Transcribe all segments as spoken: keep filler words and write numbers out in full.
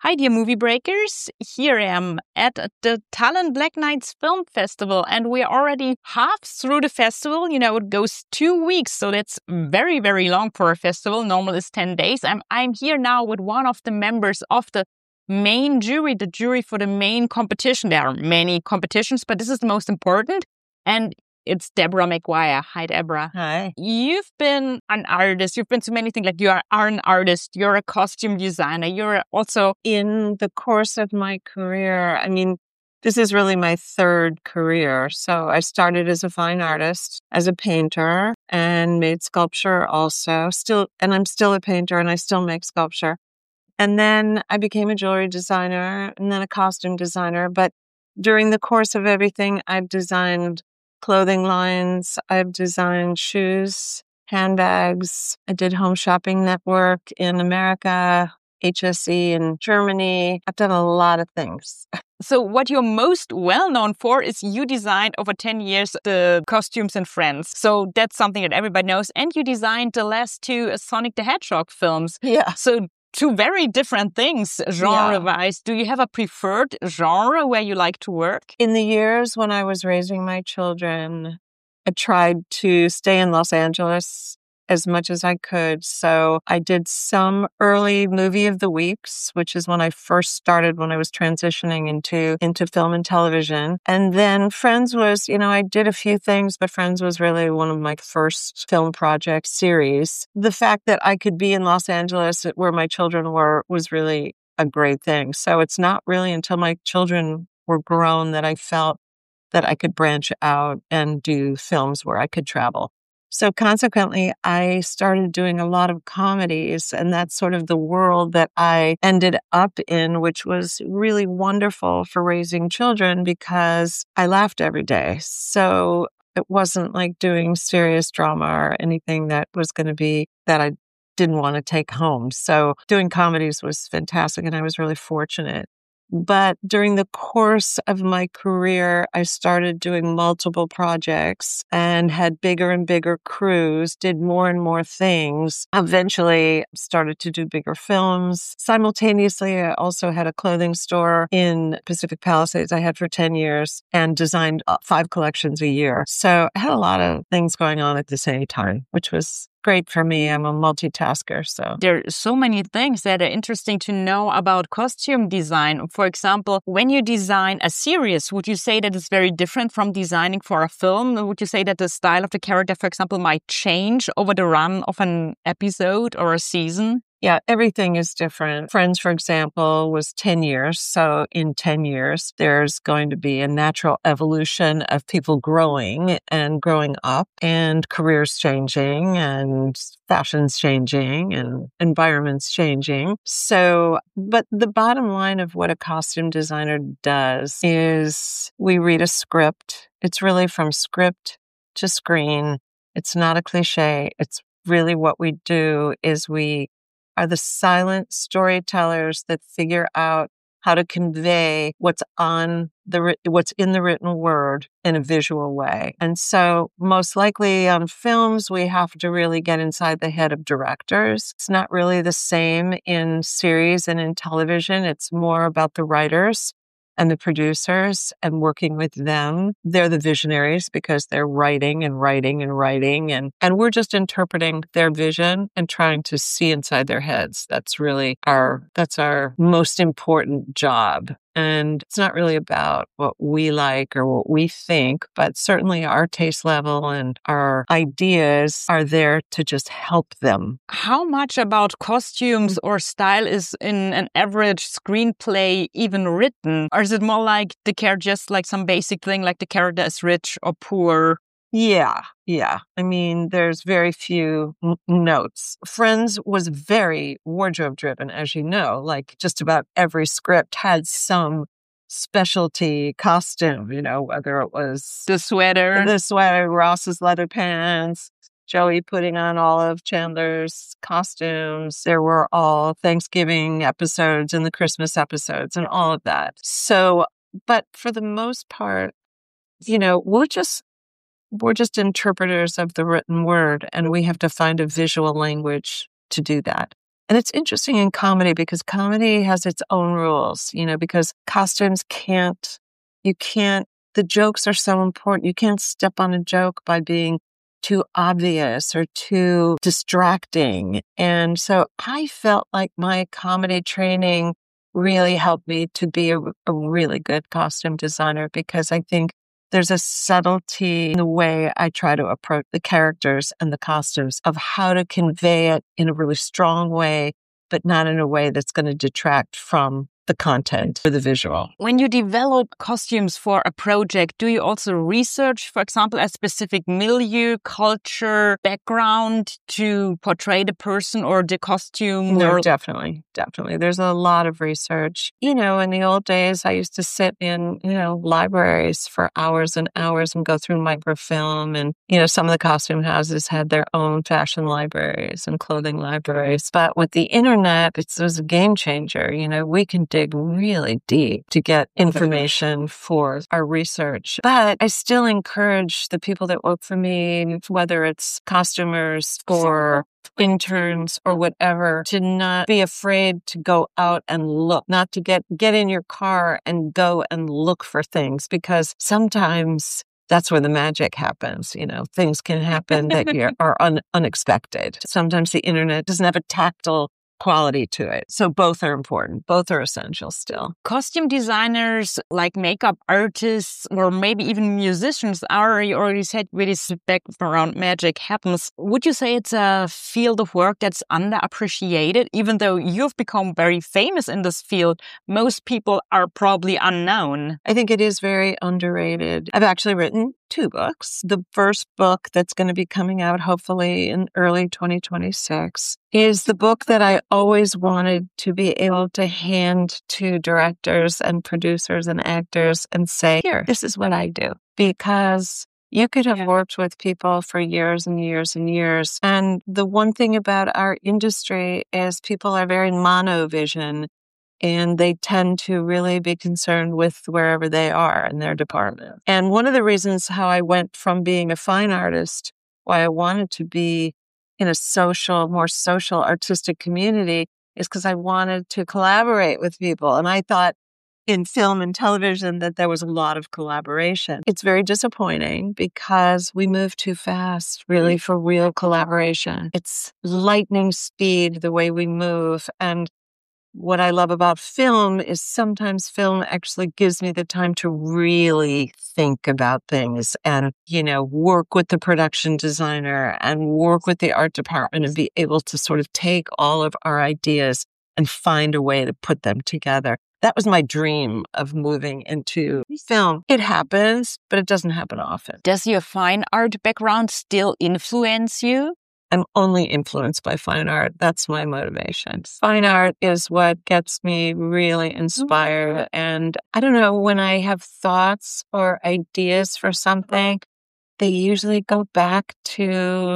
Hi, dear movie breakers. Here I am at the Tallinn Black Nights Film Festival, and we're already half through the festival. You know, it goes two weeks, so that's very, very long for a festival. Normal is ten days. I'm, I'm here now with one of the members of the main jury, the jury for the main competition. There are many competitions, but this is the most important. And it's Deborah McGuire. Hi, Deborah. Hi. You've been an artist. You've been to many things. Like you are, are an artist. You're a costume designer. You're also... In the course of my career, I mean, this is really my third career. So I started as a fine artist, as a painter, and made sculpture also. Still, and I'm still a painter, and I still make sculpture. And then I became a jewelry designer, and then a costume designer. But during the course of everything, I've designed clothing lines. I've designed shoes, handbags. I did Home Shopping Network in America, H S E in Germany. I've done a lot of things. So what you're most well known for is you designed over ten years the costumes in Friends. So that's something that everybody knows. And you designed the last two Sonic the Hedgehog films. Yeah. So two very different things genre-wise. Yeah. Do you have a preferred genre where you like to work? In the years when I was raising my children, I tried to stay in Los Angeles as much as I could. So I did some early movie of the weeks, which is when I first started when I was transitioning into, into film and television. And then Friends was, you know, I did a few things, but Friends was really one of my first film project series. The fact that I could be in Los Angeles where my children were was really a great thing. So it's not really until my children were grown that I felt that I could branch out and do films where I could travel. So consequently, I started doing a lot of comedies, and that's sort of the world that I ended up in, which was really wonderful for raising children because I laughed every day. So it wasn't like doing serious drama or anything that was going to be that I didn't want to take home. So doing comedies was fantastic, and I was really fortunate. But during the course of my career, I started doing multiple projects and had bigger and bigger crews, did more and more things. Eventually started to do bigger films. Simultaneously, I also had a clothing store in Pacific Palisades I had for ten years and designed five collections a year. So I had a lot of things going on at the same time, which was great for me. I'm a multitasker, so. There are so many things that are interesting to know about costume design. For example, when you design a series, would you say that it's very different from designing for a film? Would you say that the style of the character, for example, might change over the run of an episode or a season? Yeah, everything is different. Friends, for example, was ten years. So in ten years, there's going to be a natural evolution of people growing and growing up and careers changing and fashions changing and environments changing. So, but the bottom line of what a costume designer does is we read a script. It's really from script to screen. It's not a cliche. It's really what we do is we are the silent storytellers that figure out how to convey what's on the what's in the written word in a visual way. And so most likely on films, we have to really get inside the head of directors. It's not really the same in series and in television. It's more about the writers and the producers and working with them. They're the visionaries because they're writing and writing and writing. And, and we're just interpreting their vision and trying to see inside their heads. That's really our, that's our most important job. And it's not really about what we like or what we think, but certainly our taste level and our ideas are there to just help them. How much about costumes or style is in an average screenplay even written? Or is it more like the character, just like some basic thing, like the character is rich or poor? Yeah, yeah. I mean, there's very few n- notes. Friends was very wardrobe driven, as you know, like just about every script had some specialty costume, you know, whether it was the sweater, the sweater, Ross's leather pants, Joey putting on all of Chandler's costumes. There were all Thanksgiving episodes and the Christmas episodes and all of that. So, but for the most part, you know, we're just We're just interpreters of the written word, and we have to find a visual language to do that. And it's interesting in comedy because comedy has its own rules, you know, because costumes can't, you can't, the jokes are so important. You can't step on a joke by being too obvious or too distracting. And so I felt like my comedy training really helped me to be a, a really good costume designer, because I think there's a subtlety in the way I try to approach the characters and the costumes of how to convey it in a really strong way, but not in a way that's going to detract from the content or the visual. When you develop costumes for a project, do you also research, for example, a specific milieu, culture, background to portray the person or the costume? No, or... definitely. Definitely. There's a lot of research. You know, in the old days, I used to sit in, you know, libraries for hours and hours and go through microfilm. And, you know, some of the costume houses had their own fashion libraries and clothing libraries. But with the internet, it's, it was a game changer. You know, we can dig really deep to get information for our research. But I still encourage the people that work for me, whether it's costumers or interns or whatever, to not be afraid to go out and look, not to get, get in your car and go and look for things, because sometimes that's where the magic happens. You know, things can happen that are un, unexpected. Sometimes the internet doesn't have a tactile quality to it. So both are important. Both are essential still. Costume designers, like makeup artists or maybe even musicians, are, you already said, with this background magic happens. Would you say it's a field of work that's underappreciated? Even though you've become very famous in this field, most people are probably unknown. I think it is very underrated. I've actually written two books. The first book that's going to be coming out hopefully in early twenty twenty-six is the book that I always wanted to be able to hand to directors and producers and actors and say, here, this is what I do. Because you could have worked with people for years and years and years. And the one thing about our industry is people are very monovision, and they tend to really be concerned with wherever they are in their department. And one of the reasons how I went from being a fine artist, why I wanted to be in a social, more social, artistic community, is because I wanted to collaborate with people. And I thought in film and television that there was a lot of collaboration. It's very disappointing because we move too fast, really, for real collaboration. It's lightning speed, the way we move. And what I love about film is sometimes film actually gives me the time to really think about things and, you know, work with the production designer and work with the art department and be able to sort of take all of our ideas and find a way to put them together. That was my dream of moving into film. It happens, but it doesn't happen often. Does your fine art background still influence you? I'm only influenced by fine art. That's my motivation. Fine art is what gets me really inspired. And I don't know, when I have thoughts or ideas for something, they usually go back to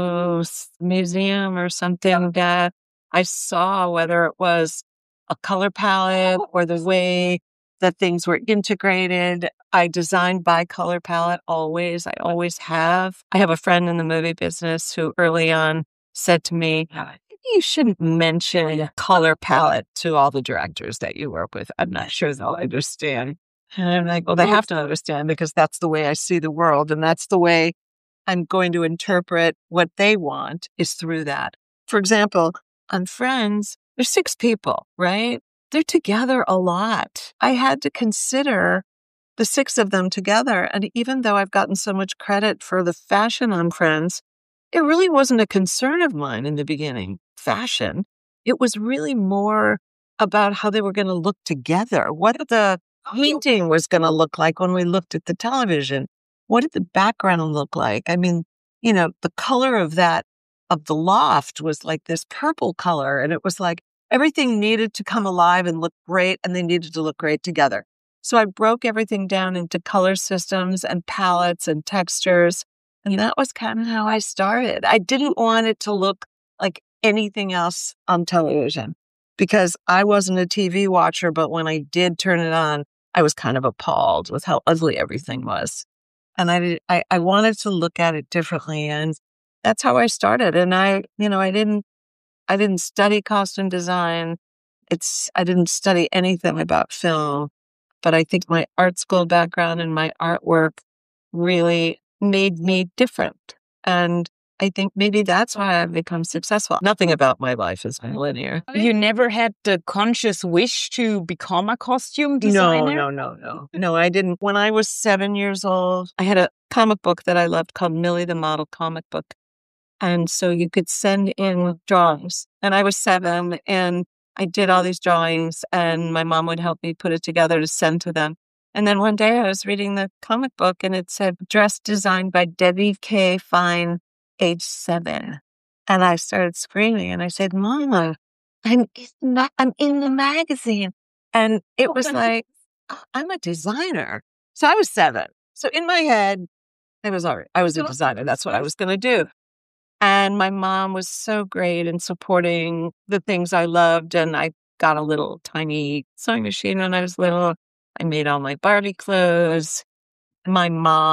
a museum or something that I saw, whether it was a color palette or the way that things were integrated. I designed by color palette always. I always have. I have a friend in the movie business who early on said to me, you shouldn't mention color palette to all the directors that you work with. I'm not sure they'll understand. And I'm like, well, they have to understand because that's the way I see the world. And that's the way I'm going to interpret what they want is through that. For example, on Friends, there's six people, right? They're together a lot. I had to consider the six of them together. And even though I've gotten so much credit for the fashion on Friends, it really wasn't a concern of mine in the beginning, fashion. It was really more about how they were going to look together. What the painting was going to look like when we looked at the television. What did the background look like? I mean, you know, the color of that, of the loft was like this purple color. And it was like, everything needed to come alive and look great, and they needed to look great together. So I broke everything down into color systems and palettes and textures, and that was kind of how I started. I didn't want it to look like anything else on television because I wasn't a T V watcher, but when I did turn it on, I was kind of appalled with how ugly everything was. And I, did, I, I wanted to look at it differently, and that's how I started. And I, you know, I didn't I didn't study costume design. It's, I didn't study anything about film, but I think my art school background and my artwork really made me different. And I think maybe that's why I've become successful. Nothing about my life is linear. You never had the conscious wish to become a costume No, designer? no, no, no. No, I didn't. When I was seven years old, I had a comic book that I loved called Millie the Model Comic Book. And so you could send in drawings. And I was seven and I did all these drawings and my mom would help me put it together to send to them. And then one day I was reading the comic book and it said dress designed by Debbie K. Fine, age seven. And I started screaming and I said, Mama, I'm in the, I'm in the magazine. And it was like, "Oh, I'm a designer." So I was seven. So in my head, I was all right. I was a designer. That's what I was going to do. And my mom was so great in supporting the things I loved. And I got a little tiny sewing machine when I was little. I made all my Barbie clothes. My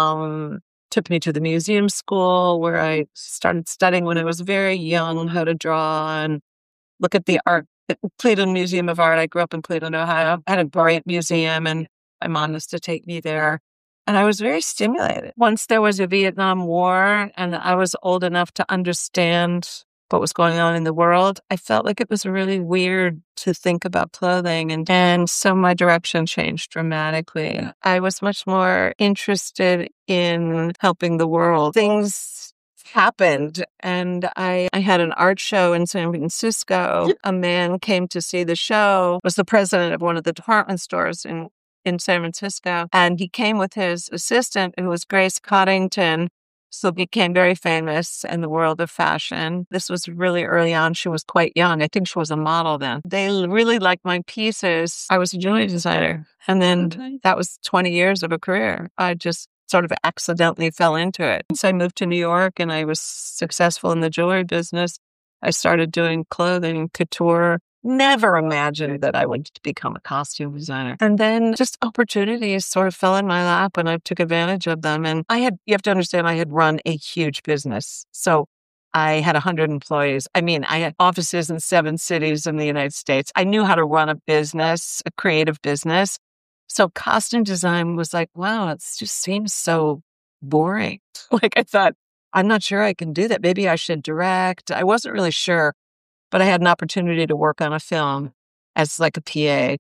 mom took me to the museum school where I started studying when I was very young how to draw and look at the art. Cleveland Museum of Art. I grew up in Cleveland, Ohio. I had a great museum and my mom used to take me there. And I was very stimulated. Once there was a Vietnam War and I was old enough to understand what was going on in the world, I felt like it was really weird to think about clothing. And, and so my direction changed dramatically. I was much more interested in helping the world. Things happened and I, I had an art show in San Francisco. A man came to see the show, was the president of one of the department stores in in San Francisco. And he came with his assistant, who was Grace Coddington, so became very famous in the world of fashion. This was really early on. She was quite young. I think she was a model then. They really liked my pieces. I was a jewelry designer. And then okay. That was twenty years of a career. I just sort of accidentally fell into it. So I moved to New York and I was successful in the jewelry business. I started doing clothing, couture. Never imagined that I would become a costume designer. And then just opportunities sort of fell in my lap and I took advantage of them. And I had, you have to understand, I had run a huge business. So I had one hundred employees. I mean, I had offices in seven cities in the United States. I knew how to run a business, a creative business. So costume design was like, wow, it just seems so boring. Like I thought, I'm not sure I can do that. Maybe I should direct. I wasn't really sure. But I had an opportunity to work on a film as like a P A.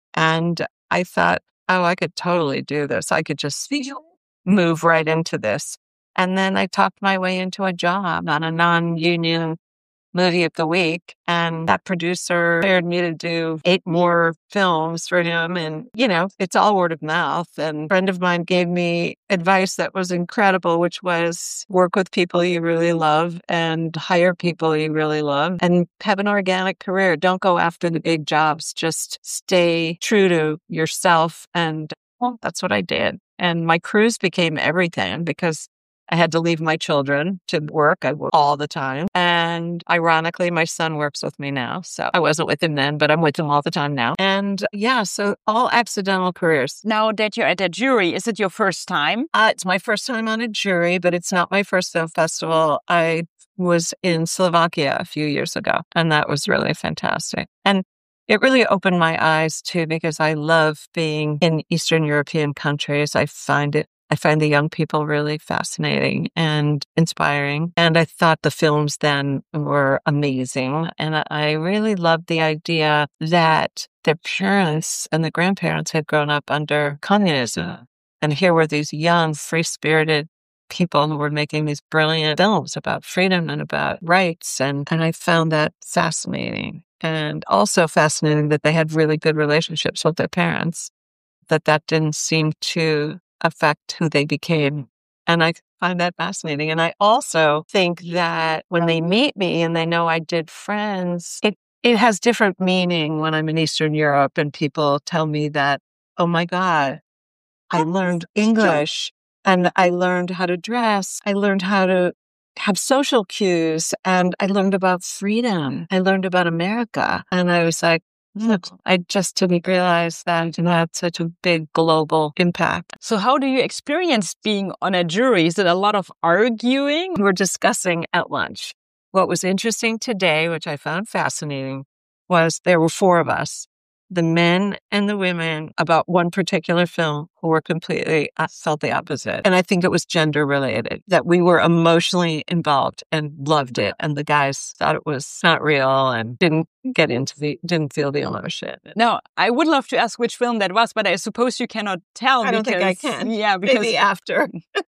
And I thought, oh, I could totally do this. I could just move right into this. And then I talked my way into a job on a non-union movie of the week. And that producer hired me to do eight more films for him. And, you know, it's all word of mouth. And a friend of mine gave me advice that was incredible, which was work with people you really love and hire people you really love and have an organic career. Don't go after the big jobs. Just stay true to yourself. And well, that's what I did. And my cruise became everything because I had to leave my children to work. I work all the time. And ironically, my son works with me now. So I wasn't with him then, but I'm with him all the time now. And yeah, so all accidental careers. Now that you're at a jury, is it your first time? Uh, it's my first time on a jury, but it's not my first film festival. I was in Slovakia a few years ago, and that was really fantastic. And it really opened my eyes too, because I love being in Eastern European countries. I find it I find the young people really fascinating and inspiring. And I thought the films then were amazing. And I really loved the idea that their parents and the grandparents had grown up under communism. And here were these young, free-spirited people who were making these brilliant films about freedom and about rights. And, and I found that fascinating. And also fascinating that they had really good relationships with their parents, that that didn't seem to affect who they became. And I find that fascinating. And I also think that when they meet me and they know I did Friends, it, it has different meaning when I'm in Eastern Europe and people tell me that, oh my God, I learned English and I learned how to dress. I learned how to have social cues and I learned about freedom. I learned about America. And I was like, look, I just didn't realize that it had such a big global impact. So how do you experience being on a jury? Is it a lot of arguing? We were discussing at lunch. What was interesting today, which I found fascinating, was there were four of us, the men and the women, about one particular film who were completely uh, felt the opposite. And I think it was gender related, that we were emotionally involved and loved it. And the guys thought it was not real and didn't get into the, didn't feel the emotion. No, I would love to ask which film that was, but I suppose you cannot tell. I don't because, think I can. Yeah, because maybe after.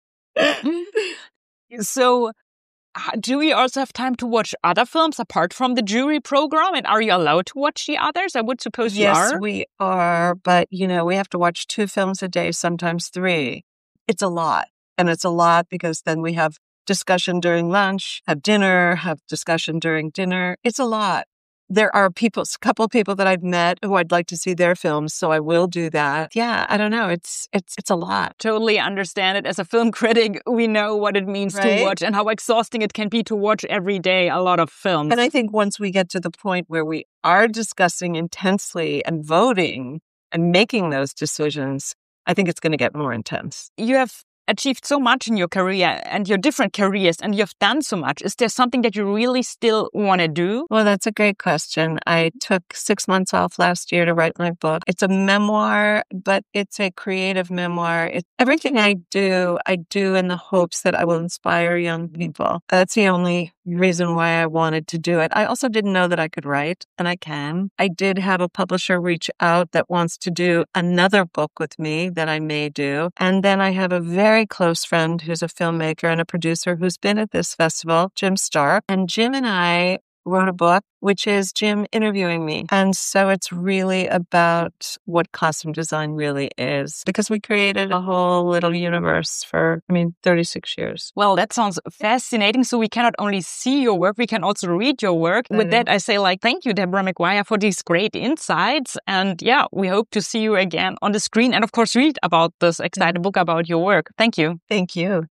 So do we also have time to watch other films apart from the jury program? And are you allowed to watch the others? I would suppose you yes, are. Yes, we are. But, you know, we have to watch two films a day, sometimes three. It's a lot. And it's a lot because then we have discussion during lunch, have dinner, have discussion during dinner. It's a lot. There are people, a couple of people that I've met who I'd like to see their films, so I will do that. Yeah, I don't know. It's it's it's a lot. Totally understand it. As a film critic, we know what it means right? to watch and how exhausting it can be to watch every day a lot of films. And I think once we get to the point where we are discussing intensely and voting and making those decisions, I think it's going to get more intense. You have achieved so much in your career and your different careers, and you've done so much. Is there something that you really still want to do? Well, that's a great question. I took six months off last year to write my book. It's a memoir, but it's a creative memoir. It, everything I do, I do in the hopes that I will inspire young people. That's the only reason why I wanted to do it. I also didn't know that I could write, and I can. I did have a publisher reach out that wants to do another book with me that I may do. And then I have a very close friend who's a filmmaker and a producer who's been at this festival, Jim Stark. And Jim and I wrote a book, which is Jim interviewing me. And so it's really about what costume design really is, because we created a whole little universe for, I mean, thirty-six years. Well, that sounds fascinating. So we cannot only see your work, we can also read your work. Mm-hmm. With that, I say like, thank you, Deborah McGuire, for these great insights. And yeah, we hope to see you again on the screen and of course read about this exciting mm-hmm. book about your work. Thank you. Thank you.